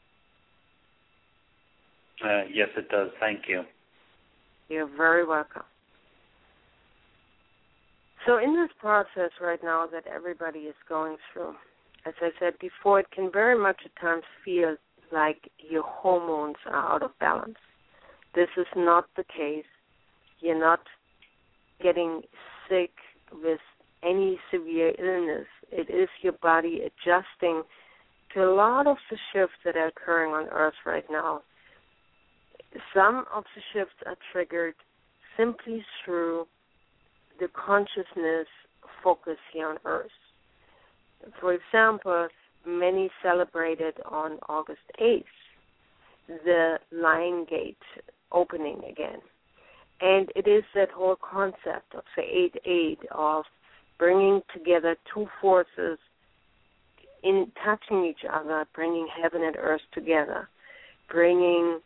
Yes, it does. Thank you. You're very welcome. So in this process right now that everybody is going through, as I said before, it can very much at times feel like your hormones are out of balance. This is not the case. You're not getting sick with any severe illness. It is your body adjusting to a lot of the shifts that are occurring on Earth right now. Some of the shifts are triggered simply through the consciousness focus here on Earth. For example, many celebrated on August 8th the Lion Gate opening again. And it is that whole concept of the 8-8 of bringing together two forces in touching each other, bringing heaven and earth together, bringing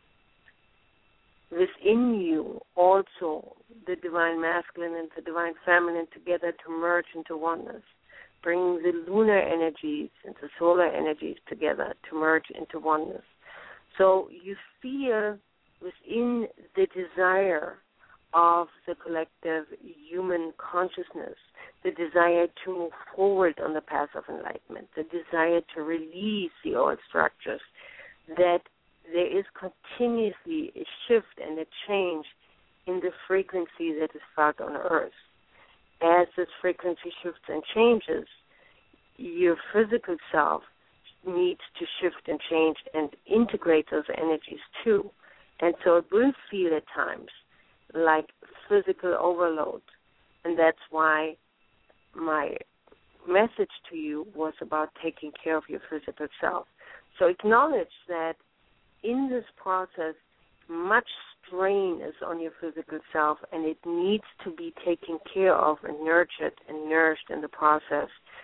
within you also the divine masculine and the divine feminine together to merge into oneness, bringing the lunar energies and the solar energies together to merge into oneness. So you feel within the desire of the collective human consciousness, the desire to move forward on the path of enlightenment, the desire to release the old structures, that there is continuously a shift and a change in the frequency that is felt on Earth. As this frequency shifts and changes, your physical self needs to shift and change and integrate those energies too. And so it will feel at times like physical overload. And that's why my message to you was about taking care of your physical self. So acknowledge that in this process, much strain is on your physical self, and it needs to be taken care of and nurtured and nourished in the process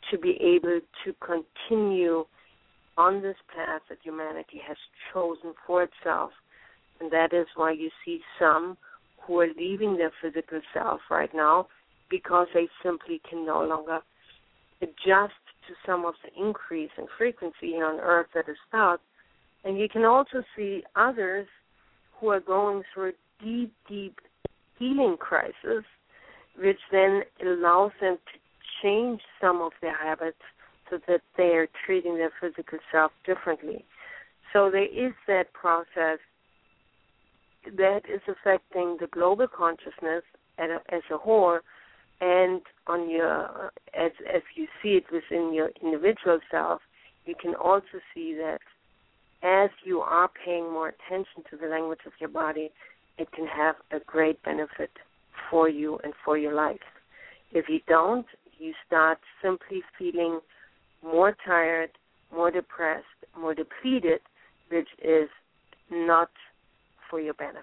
to be able to continue on this path that humanity has chosen for itself. And that is why you see some who are leaving their physical self right now because they simply can no longer adjust to some of the increase in frequency here on Earth that is felt. And you can also see others who are going through a deep, deep healing crisis, which then allows them to change some of their habits so that they are treating their physical self differently. So there is that process that is affecting the global consciousness as a whole, and on your as you see it within your individual self, you can also see that as you are paying more attention to the language of your body, it can have a great benefit for you and for your life. If you don't, you start simply feeling more tired, more depressed, more depleted, which is not for your benefit.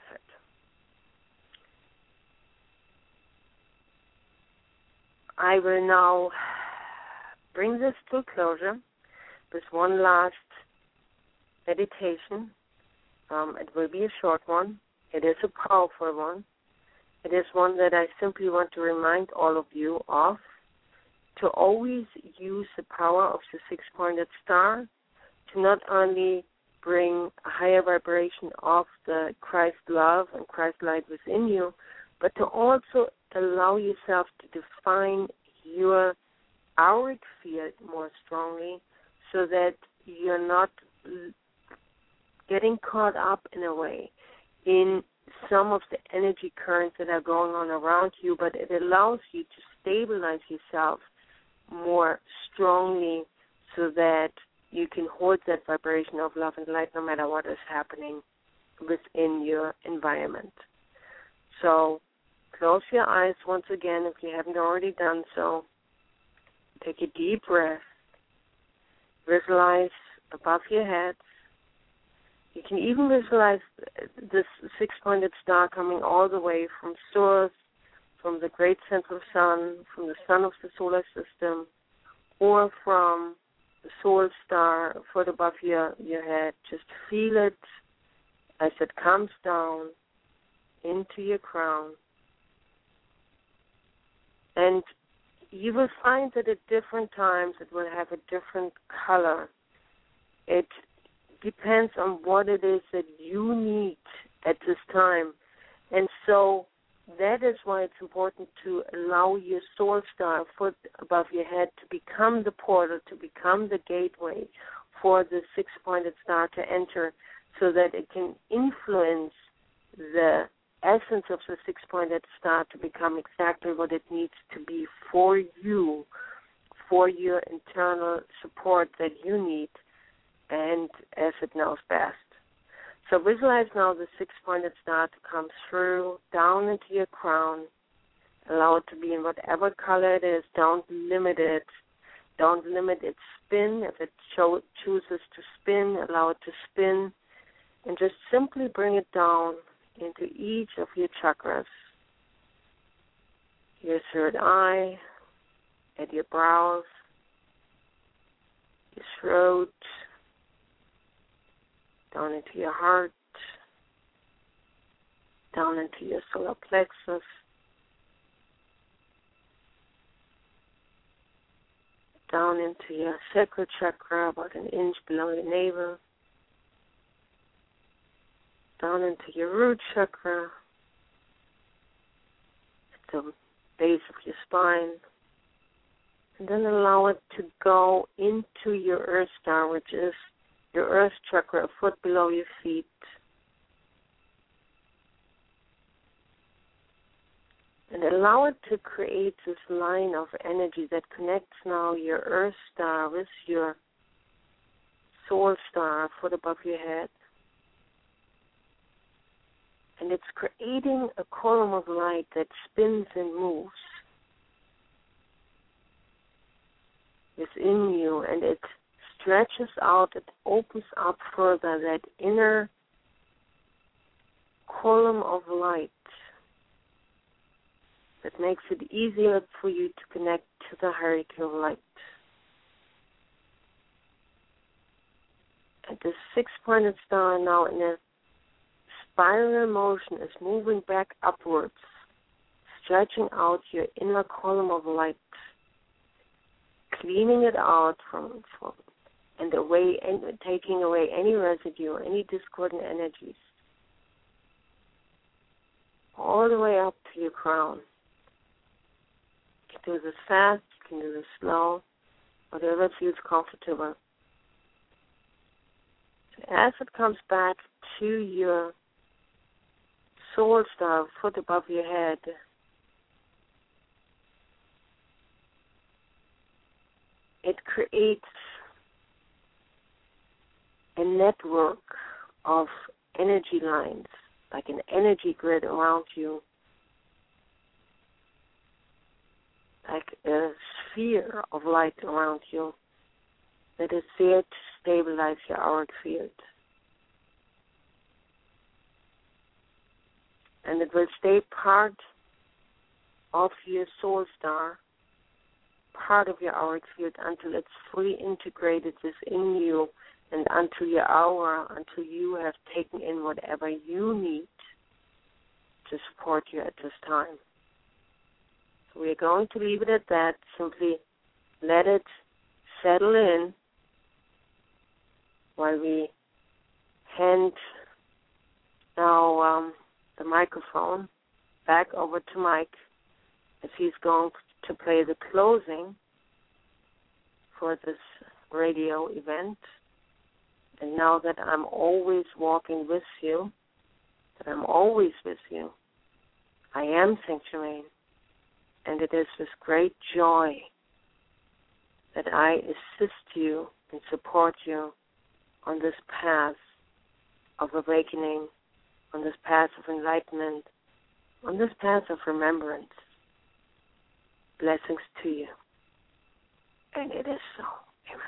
I will now bring this to a closure with one last meditation. It will be a short one. It is a powerful one. It is one that I simply want to remind all of you of, to always use the power of the six-pointed star to not only bring a higher vibration of the Christ love and Christ light within you, but to also allow yourself to define your auric field more strongly so that you're not getting caught up in a way in some of the energy currents that are going on around you, but it allows you to stabilize yourself more strongly so that you can hold that vibration of love and light no matter what is happening within your environment. So close your eyes once again if you haven't already done so. Take a deep breath. Visualize above your head. You can even visualize this six-pointed star coming all the way from source, from the great central sun, from the sun of the solar system, or from the soul star a foot above your head. Just feel it as it comes down into your crown. And you will find that at different times it will have a different color. It depends on what it is that you need at this time. And so that is why it's important to allow your soul star a foot above your head to become the portal, to become the gateway for the six-pointed star to enter so that it can influence the essence of the six-pointed star to become exactly what it needs to be for you, for your internal support that you need, and as it knows best. So visualize now the six-pointed star to come through, down into your crown. Allow it to be in whatever color it is. Don't limit it. Don't limit its spin. If it chooses to spin, allow it to spin. And just simply bring it down into each of your chakras. Your third eye, at your brows, your throat, down into your heart, down into your solar plexus, down into your sacral chakra, about an inch below your navel, down into your root chakra, at the base of your spine, and then allow it to go into your earth star, which is your earth chakra, a foot below your feet. And allow it to create this line of energy that connects now your earth star with your soul star, a foot above your head. And it's creating a column of light that spins and moves within you, and it stretches out, it opens up further that inner column of light that makes it easier for you to connect to the hierarchy of light. this six-pointed star now in a spiral motion is moving back upwards, stretching out your inner column of light, cleaning it out from and away, and taking away any residue, any discordant energies, all the way up to your crown. You can do this fast, you can do this slow, whatever feels comfortable. So as it comes back to your soul star, foot above your head, it creates a network of energy lines, like an energy grid around you, like a sphere of light around you that is there to stabilize your auric field. And it will stay part of your soul star, part of your auric field, until it's fully integrated within you and until your aura, until you have taken in whatever you need to support you at this time. So we're going to leave it at that. Simply let it settle in while we hand now the microphone back over to Mike as he's going to play the closing for this radio event. And now that I'm always walking with you, that I'm always with you, I am Saint Germain, and it is with great joy that I assist you and support you on this path of awakening, on this path of enlightenment, on this path of remembrance. Blessings to you. And it is so. Amen.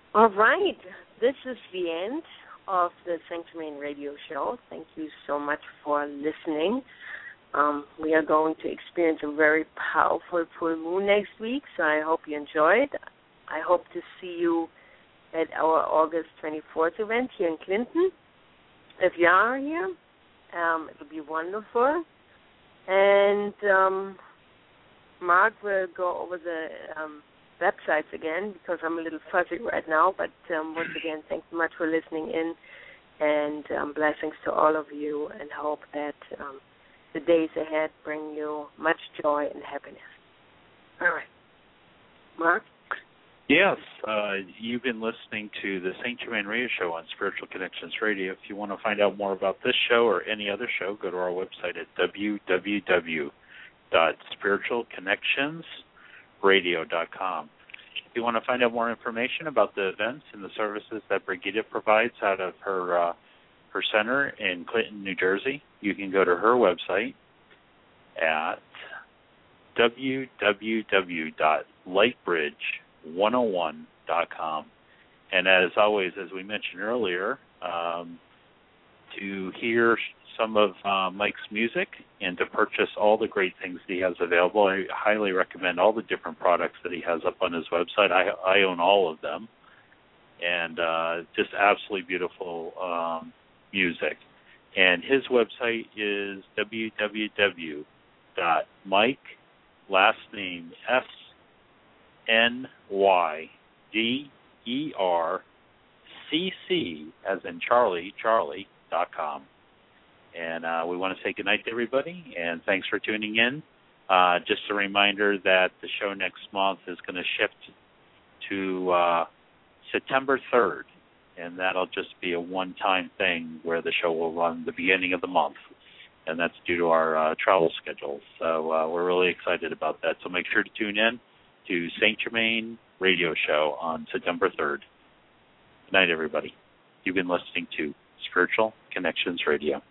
All right. This is the end of the Saint Germain Radio Show. Thank you so much for listening. We are going to experience a very powerful full moon next week, so I hope you enjoyed. I hope to see you at our August 24th event here in Clinton. If you are here, it'll be wonderful. And Mark will go over the websites again because I'm a little fuzzy right now. But once again, thanks so much for listening in, and blessings to all of you, and hope that the days ahead bring you much joy and happiness. All right. Mark? Yes, you've been listening to the Saint Germain Radio Show on Spiritual Connections Radio. If you want to find out more about this show or any other show, go to our website at www.spiritualconnectionsradio.com. If you want to find out more information about the events and the services that Brigitte provides out of her center in Clinton, New Jersey, you can go to her website at www.lightbridge101.com. And as always, as we mentioned earlier, to hear some of Mike's music and to purchase all the great things that he has available, I highly recommend all the different products that he has up on his website. I own all of them, and just absolutely beautiful music. And his website is www.Mike, last name SNYDERCC, as in Charlie.com. And we want to say goodnight to everybody, and thanks for tuning in. Just a reminder that the show next month is going to shift to September 3rd, and that'll just be a one-time thing where the show will run the beginning of the month, and that's due to our travel schedule. So we're really excited about that. So make sure to tune in to Saint Germain Radio Show on September 3rd. Good night, everybody. You've been listening to Spiritual Connections Radio.